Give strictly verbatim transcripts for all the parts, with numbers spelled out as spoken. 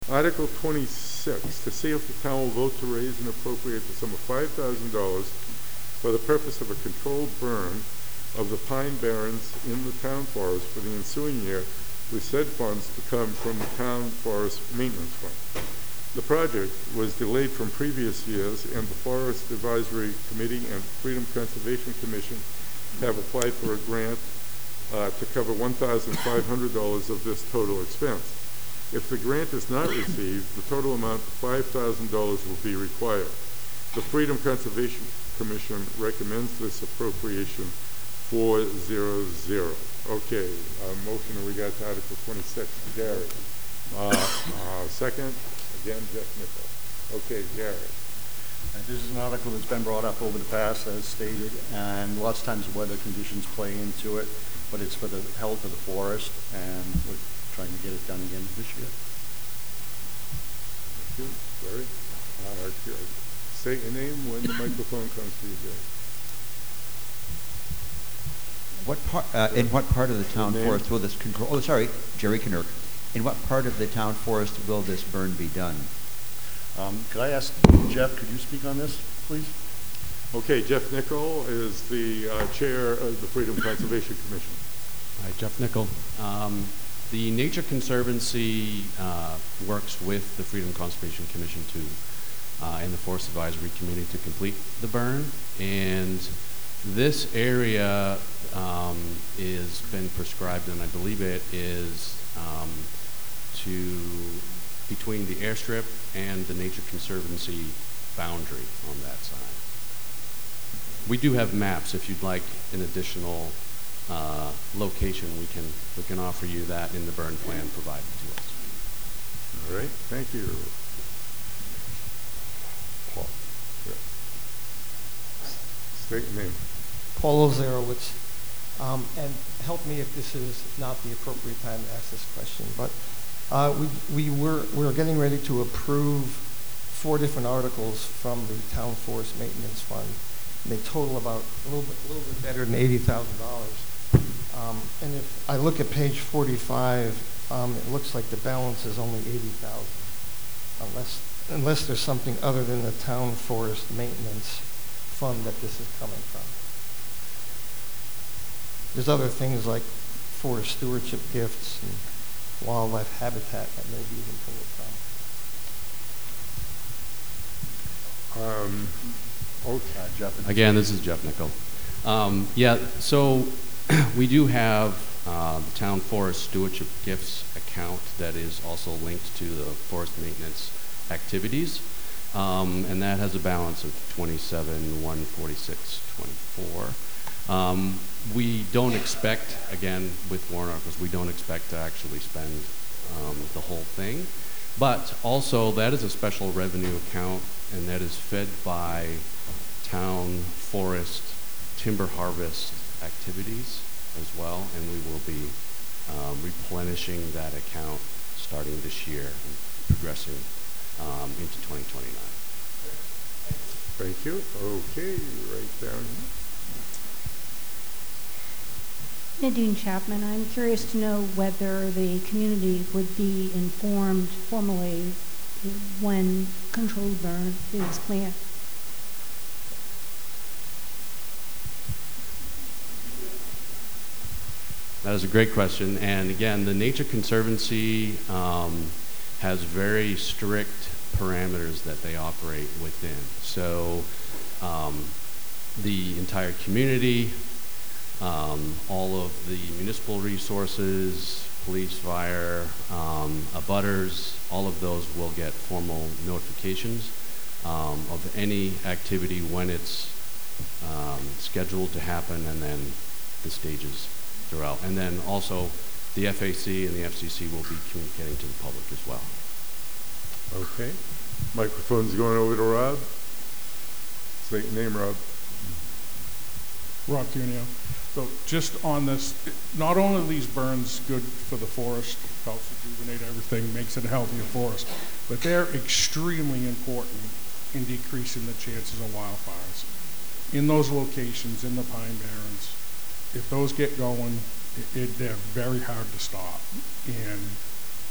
Article twenty-six, to see if the town will vote to raise and appropriate the sum of five thousand dollars for the purpose of a controlled burn of the pine barrens in the town forest for the ensuing year, with said funds to come from the town forest maintenance fund. The project was delayed from previous years, and the Forest Advisory Committee and Freedom Conservation Commission have applied for a grant uh, to cover one thousand five hundred dollars of this total expense. If the grant is not received, the total amount of five thousand dollars will be required. The Freedom Conservation Commission recommends this appropriation four zero zero. Okay, uh, motion in regard to Article twenty-six, Gary. Uh, uh, second, again, Jeff Nichol. Okay, Gary. Uh, this is an article that's been brought up over the past, as stated, and lots of times weather conditions play into it, but it's for the health of the forest, and we're trying to get it done again this year. Thank you, Gary. Uh, state your name when the microphone comes to you, Gary. What part, uh, in what part of the town forest will this control, oh, sorry, Jerry Knirk. In what part of the town forest will this burn be done? Um, could I ask Jeff, could you speak on this, please? Okay, Jeff Nichol is the uh, chair of the Freedom Conservation Commission. Hi, Jeff Nichol. Um, the Nature Conservancy uh, works with the Freedom Conservation Commission to, uh, and the Forest Advisory Committee to complete the burn. And this area um, is been prescribed, and I believe it is um, to between the airstrip and the Nature Conservancy boundary on that side. We do have maps. If you'd like an additional uh, location, we can we can offer you that in the burn plan provided to us. All right, thank you. Paul. Yeah. State your name. Paul Ozerowitz. Um, and help me if this is not the appropriate time to ask this question, but uh, we, we were, we were getting ready to approve four different articles from the Town Forest Maintenance Fund. And they total about a little bit, a little bit better than eighty thousand dollars. Um, and if I look at page forty-five, um, it looks like the balance is only eighty thousand dollars, unless, unless there's something other than the Town Forest Maintenance Fund that this is coming from. There's other things like forest stewardship gifts and wildlife habitat that maybe you can pull it from. Um, okay. Uh, Jeff. Again, this is Jeff Nichol. Um, yeah, so we do have uh, the Town Forest Stewardship Gifts account that is also linked to the forest maintenance activities, um, and that has a balance of twenty-seven one forty-six twenty-four. Um, we don't expect, again, with warrant articles, we don't expect to actually spend um, the whole thing. But also, that is a special revenue account, and that is fed by town forest timber harvest activities as well, and we will be um, replenishing that account starting this year and progressing um, into twenty twenty-nine. Thank you. Okay, right down here. Nadine Chapman, I'm curious to know whether the community would be informed formally when controlled burn is planned. That is a great question, and again, the Nature Conservancy um, has very strict parameters that they operate within. So um, the entire community, Um, all of the municipal resources, police, fire, um, abutters, all of those will get formal notifications um, of any activity when it's um, scheduled to happen, and then the stages throughout. And then also the F A C and the F C C will be communicating to the public as well. Okay. Microphone's going over to Rob. State your name, Rob. Rob Cuneo. So just on this, not only are these burns good for the forest, helps rejuvenate everything, makes it a healthier forest, but they're extremely important in decreasing the chances of wildfires. In those locations, in the pine barrens, if those get going, it, it, they're very hard to stop. And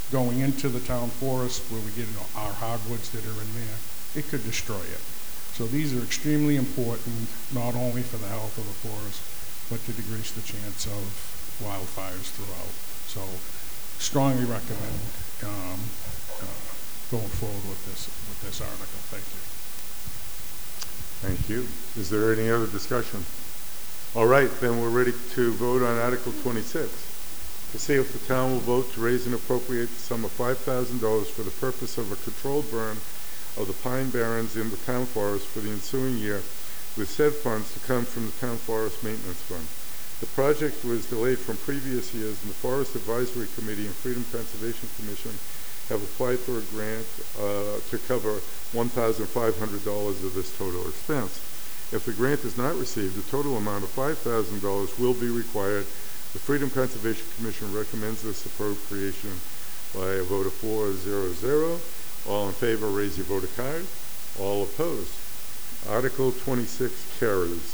going into the town forest where we get our hardwoods that are in there, it could destroy it. So these are extremely important, not only for the health of the forest, but to decrease the chance of wildfires throughout. So strongly recommend um, uh, going forward with this, with this article. Thank you. Thank you. Is there any other discussion? All right, then we're ready to vote on Article twenty-six. To see if the town will vote to raise and appropriate the sum of five thousand dollars for the purpose of a controlled burn of the pine barrens in the town forest for the ensuing year, with said funds to come from the town forest maintenance fund. The project was delayed from previous years, and the Forest Advisory Committee and Freedom Conservation Commission have applied for a grant uh, to cover one thousand five hundred dollars of this total expense. If the grant is not received, the total amount of five thousand dollars will be required. The Freedom Conservation Commission recommends this appropriation by a vote of four zero zero. All in favor, raise your voter card. All opposed. Article twenty-six carries.